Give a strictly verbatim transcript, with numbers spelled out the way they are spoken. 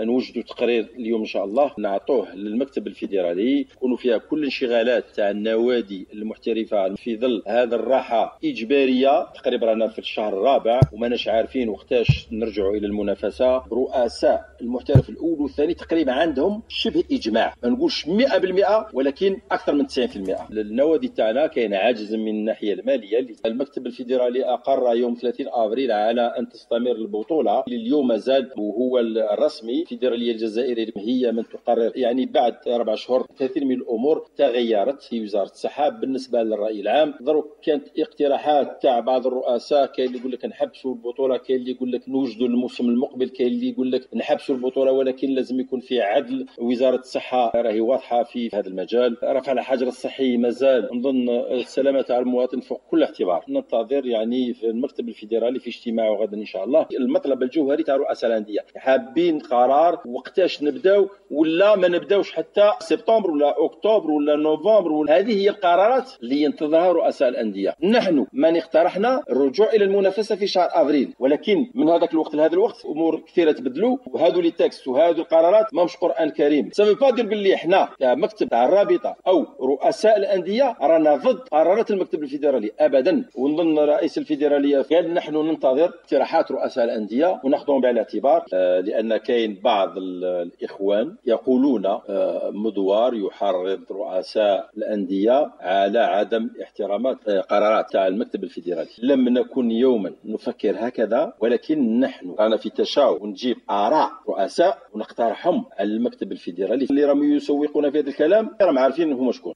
نوجدوا تقرير اليوم ان شاء الله نعطوه للمكتب الفيدرالي، يكونوا فيها كل الانشغالات تاع النوادي المحترفه في ظل هذا الراحه اجباريه. تقريبا رانا في الشهر الرابع وماناش عارفين وقتاش نرجعوا الى المنافسه. رؤساء المحترف الاول والثاني تقريبا عندهم شبه اجماع، ما نقولش مئة بالمئة ولكن اكثر من تسعين بالمئة. النوادي تاعنا كاين عجز من الناحيه الماليه. المكتب الفيدرالي اقر يوم ثلاثين افريل على ان تستمر البطوله. اليوم مازال وهو الرسمي. الفيدراليه الجزائريه هي من تقرر، يعني بعد اربع شهور كثير من الامور تغيرت في وزاره الصحه بالنسبه للراي العام. ضرب كانت اقتراحات تاع بعض الرؤساء، كاين اللي يقول لك نحبسوا البطوله، كاين اللي يقول لك نوجدوا الموسم المقبل، كاين اللي يقول لك نحبسوا البطوله ولكن لازم يكون في عدل. وزاره الصحه راهي واضحه في هذا المجال. رفع الحجر الصحي مازال. نظن السلامه تاع المواطن فوق كل اعتبار. ننتظر يعني في المكتب الفيدرالي في اجتماعه غدا ان شاء الله المطلب الجوهري تاع رؤساء الانديه. حابين قرار وقتاش نبداو ولا ما نبداوش حتى سبتمبر ولا اكتوبر ولا نوفمبر ولا. هذه هي القرارات اللي ينتظرها رؤساء الانديه. نحن من اقترحنا الرجوع الى المنافسه في شهر افريل، ولكن من هذاك الوقت لهذا الوقت امور كثيره تبدلوا، وهذو لي تكست وهذو القرارات ماهمش قران كريم. سبب فادر باللي احنا مكتب تاع الرابطه او رؤساء الانديه رانا ضد قرارات المكتب الفيدرالي ابدا. ونظن رئيس الفيدراليه قال نحن ننتظر اقتراحات رؤساء الانديه وناخذهم بعين الاعتبار، لان كاين بعض الاخوان يقولون مدوار يحرض رؤساء الانديه على عدم احترام قرارات تاع المكتب الفيدرالي. لم نكن يوما نفكر هكذا، ولكن نحن رانا في تشاور ونجيب اراء رؤساء ونقترحهم على المكتب الفيدرالي. اللي راهم يسوقون في هذا الكلام راهم عارفين هم شكون.